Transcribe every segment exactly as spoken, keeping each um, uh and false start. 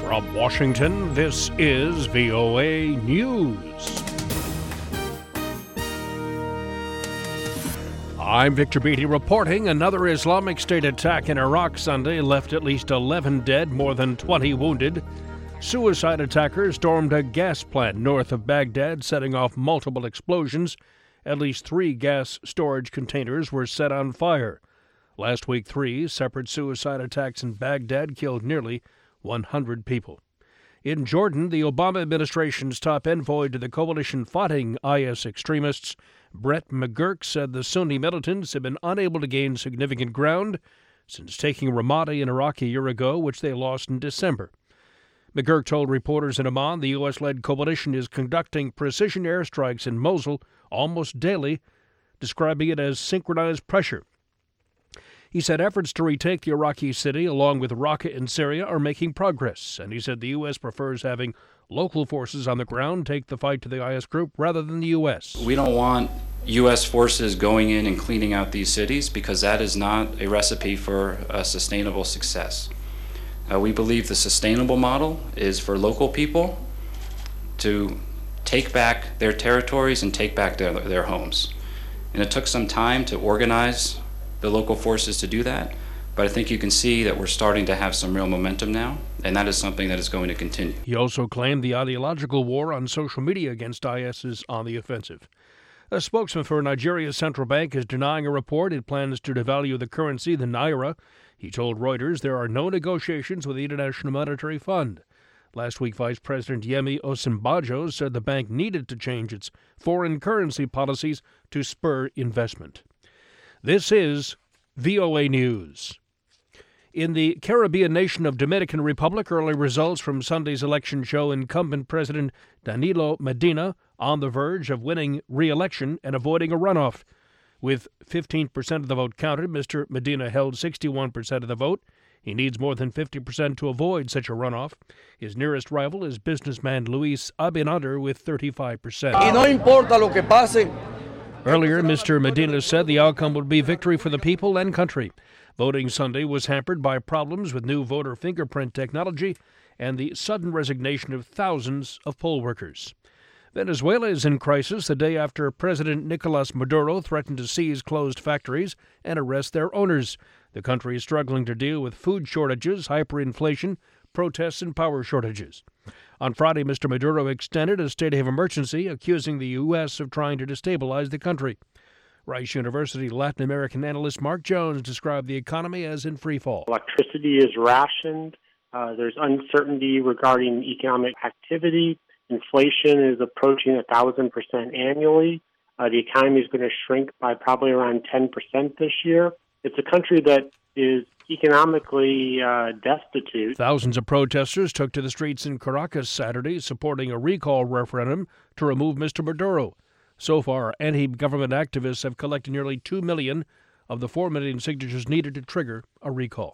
From Washington, this is V O A News. I'm Victor Beatty reporting. Another Islamic State attack in Iraq Sunday left at least eleven dead, more than twenty wounded. Suicide attackers stormed a gas plant north of Baghdad, setting off multiple explosions. At least three gas storage containers were set on fire. Last week, three separate suicide attacks in Baghdad killed nearly one hundred people. In Jordan, the Obama administration's top envoy to the coalition fighting I S extremists, Brett McGurk, said the Sunni militants have been unable to gain significant ground since taking Ramadi in Iraq a year ago, which they lost in December. McGurk told reporters in Amman the U S-led coalition is conducting precision airstrikes in Mosul almost daily, describing it as synchronized pressure. He said efforts to retake the Iraqi city, along with Raqqa in Syria, are making progress, and he said the U S prefers having local forces on the ground take the fight to the I S group rather than the U S. We don't want U S forces going in and cleaning out these cities because that is not a recipe for a sustainable success. Uh, we believe the sustainable model is for local people to take back their territories and take back their, their homes. And it took some time to organize the local forces to do that, but I think you can see that we're starting to have some real momentum now, and that is something that is going to continue. He also claimed the ideological war on social media against I S is on the offensive. A spokesman for Nigeria's central bank is denying a report it plans to devalue the currency, the naira. He told Reuters there are no negotiations with the International Monetary Fund. Last week, Vice President Yemi Osinbajo said the bank needed to change its foreign currency policies to spur investment. This is V O A News. In the Caribbean nation of Dominican Republic, early results from Sunday's election show incumbent President Danilo Medina on the verge of winning re-election and avoiding a runoff. With fifteen percent of the vote counted, Mister Medina held sixty-one percent of the vote. He needs more than fifty percent to avoid such a runoff. His nearest rival is businessman Luis Abinader with thirty-five percent. Y no importa lo que pase. Earlier, Mister Medina said the outcome would be victory for the people and country. Voting Sunday was hampered by problems with new voter fingerprint technology and the sudden resignation of thousands of poll workers. Venezuela is in crisis the day after President Nicolas Maduro threatened to seize closed factories and arrest their owners. The country is struggling to deal with food shortages, hyperinflation, protests, and power shortages. On Friday, Mister Maduro extended a state of emergency, accusing the U S of trying to destabilize the country. Rice University Latin American analyst Mark Jones described the economy as in freefall. Electricity is rationed. Uh, there's uncertainty regarding economic activity. Inflation is approaching one thousand percent annually. Uh, the economy is going to shrink by probably around ten percent this year. It's a country that is economically uh, destitute. Thousands of protesters took to the streets in Caracas Saturday, supporting a recall referendum to remove Mister Maduro. So far, anti-government activists have collected nearly two million of the four million signatures needed to trigger a recall.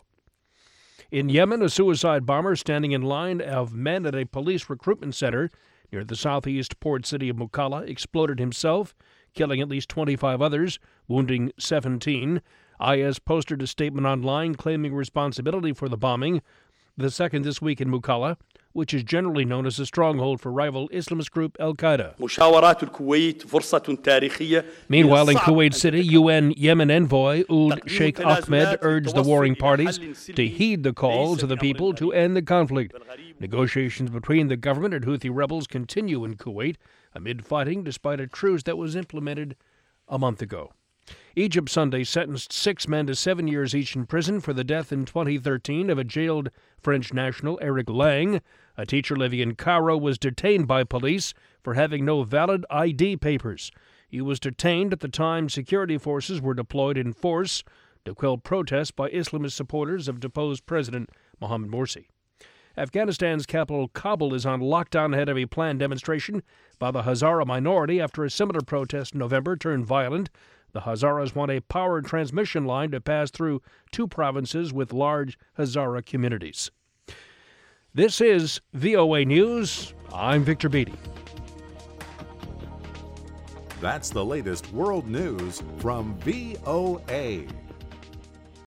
In Yemen, a suicide bomber standing in line of men at a police recruitment center near the southeast port city of Mukalla exploded himself, killing at least twenty-five others, wounding seventeen. I S posted a statement online claiming responsibility for the bombing, the second this week in Mukalla, which is generally known as a stronghold for rival Islamist group Al-Qaeda. Meanwhile, in Kuwait City, U N Yemen envoy Ould Sheikh Ahmed urged the warring parties to heed the calls of the people to end the conflict. Negotiations between the government and Houthi rebels continue in Kuwait amid fighting despite a truce that was implemented a month ago. Egypt Sunday sentenced six men to seven years each in prison for the death in twenty thirteen of a jailed French national, Eric Lang. A teacher living in Cairo was detained by police for having no valid I D papers. He was detained at the time security forces were deployed in force to quell protests by Islamist supporters of deposed President Mohamed Morsi. Afghanistan's capital, Kabul, is on lockdown ahead of a planned demonstration by the Hazara minority after a similar protest in November turned violent. The Hazaras want a power transmission line to pass through two provinces with large Hazara communities. This is V O A News. I'm Victor Beatty. That's the latest world news from V O A.